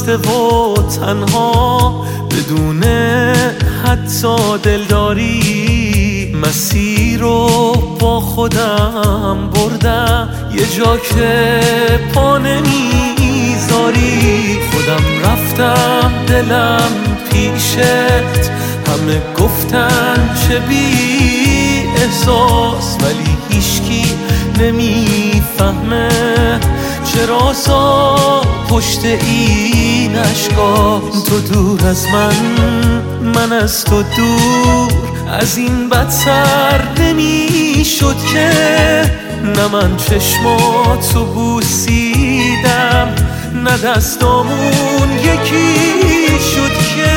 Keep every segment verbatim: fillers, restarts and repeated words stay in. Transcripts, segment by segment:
گذاشته و تنها بدون حتی دلداری مسیر رو با خودم بردم یه جا که پا نمیذاری خودم رفتم دلم پیشت همه گفتن چه بی احساس ولی هیچکی نمیفهمه چرا سا پشت این اشکاست تو دور از من من از تو دور از این بدتر نمیشد که نه من چشماتو بوسیدم نه دستامون یکی شد که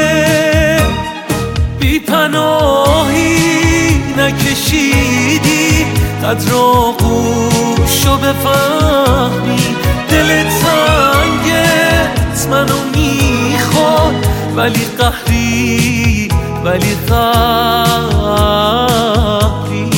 بی پناهی نکشیدی قدر آغوشو بفهمی دل تنگت منو میخواد ولی قهری ولی قهری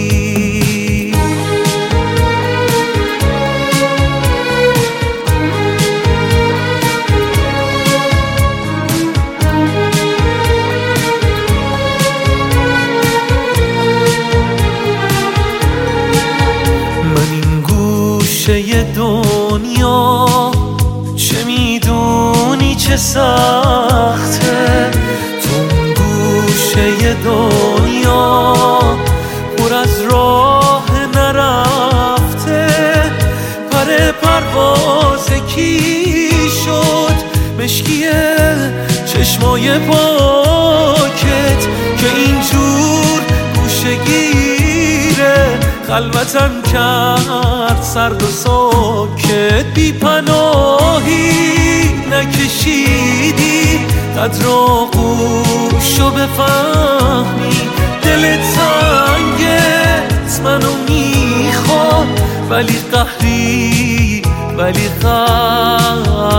ی دنیا چه میدونی چه سخته تو اون گوشه دنیا پر از راه نرفته پر پرواز کی شد مشکیه چشمای پاکت که اینجور گوشه گیره خلوتم کرد سرد و ساکت بی پناهی نکشیدی قدر آغوشو بفهمی دل تنگت منو میخواد ولی قهری ولی قهری